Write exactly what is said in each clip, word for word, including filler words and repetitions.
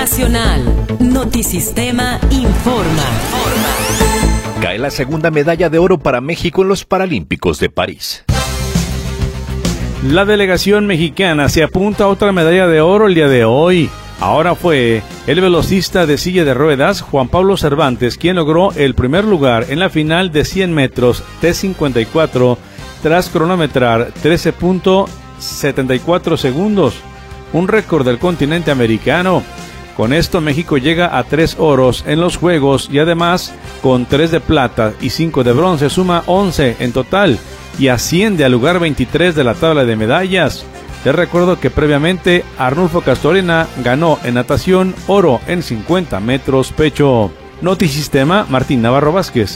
Nacional. Notisistema informa. Cae la segunda medalla de oro para México en los Paralímpicos de París. La delegación mexicana se apunta a otra medalla de oro el día de hoy. Ahora fue el velocista de silla de ruedas Juan Pablo Cervantes quien logró el primer lugar en la final de cien metros T cincuenta y cuatro tras cronometrar trece punto setenta y cuatro segundos, un récord del continente americano. Con esto México llega a tres oros en los Juegos y además con tres de plata y cinco de bronce suma once en total y asciende al lugar veintitrés de la tabla de medallas. Te recuerdo que previamente Arnulfo Castorena ganó en natación oro en cincuenta metros pecho. Notisistema, Martín Navarro Vázquez.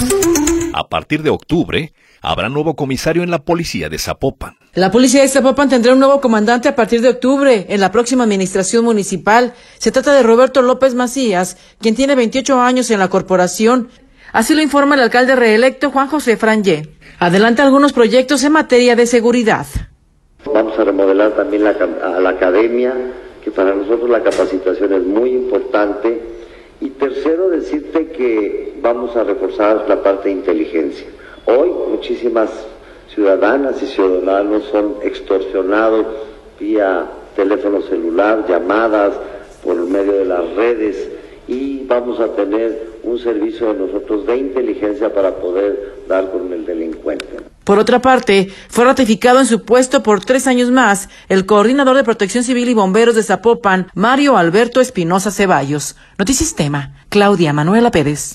A partir de octubre, habrá nuevo comisario en la policía de Zapopan. La policía de Zapopan tendrá un nuevo comandante a partir de octubre en la próxima administración municipal. Se trata de Roberto López Macías, quien tiene veintiocho años en la corporación. Así lo informa el alcalde reelecto Juan José Frangé. Adelanta algunos proyectos en materia de seguridad. Vamos a remodelar también la, a la academia, que para nosotros la capacitación es muy importante. Y tercero, decirte que vamos a reforzar la parte de inteligencia. Hoy muchísimas ciudadanas y ciudadanos son extorsionados vía teléfono celular, llamadas por medio de las redes, y vamos a tener un servicio de nosotros de inteligencia para poder dar con el delincuente. Por otra parte, fue ratificado en su puesto por tres años más el coordinador de Protección Civil y Bomberos de Zapopan, Mario Alberto Espinosa Ceballos. Notisistema, Claudia Manuela Pérez.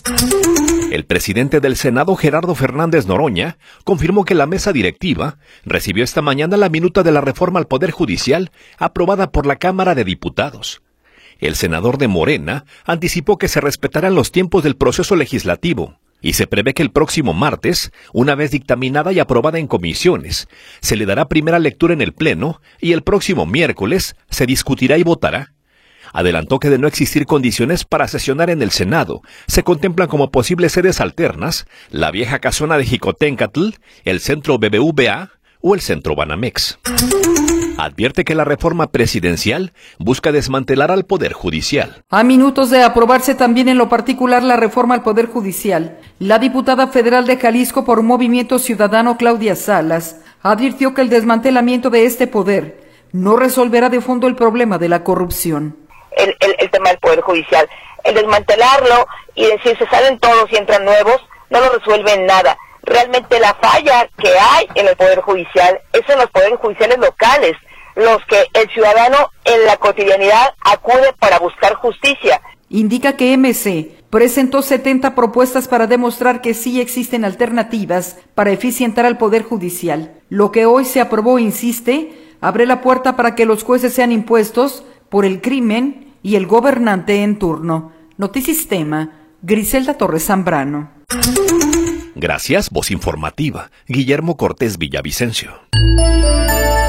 El presidente del Senado, Gerardo Fernández Noroña, confirmó que la mesa directiva recibió esta mañana la minuta de la reforma al Poder Judicial aprobada por la Cámara de Diputados. El senador de Morena anticipó que se respetarán los tiempos del proceso legislativo y se prevé que el próximo martes, una vez dictaminada y aprobada en comisiones, se le dará primera lectura en el Pleno y el próximo miércoles se discutirá y votará. Adelantó que de no existir condiciones para sesionar en el Senado, se contemplan como posibles sedes alternas la vieja casona de Jicoténcatl, el Centro B B V A o el Centro Banamex. Advierte que la reforma presidencial busca desmantelar al Poder Judicial. A minutos de aprobarse también en lo particular la reforma al Poder Judicial, la diputada federal de Jalisco por Movimiento Ciudadano, Claudia Salas, advirtió que el desmantelamiento de este poder no resolverá de fondo el problema de la corrupción. El, el, el tema del Poder Judicial, el desmantelarlo y decir se salen todos y entran nuevos, no lo resuelve en nada. Realmente la falla que hay en el Poder Judicial es en los poderes judiciales locales, los que el ciudadano en la cotidianidad acude para buscar justicia. Indica que M C presentó setenta propuestas para demostrar que sí existen alternativas para eficientar al Poder Judicial. Lo que hoy se aprobó, insiste, abre la puerta para que los jueces sean impuestos por el crimen y el gobernante en turno. Notisistema, Griselda Torres Zambrano. Gracias, voz informativa, Guillermo Cortés Villavicencio.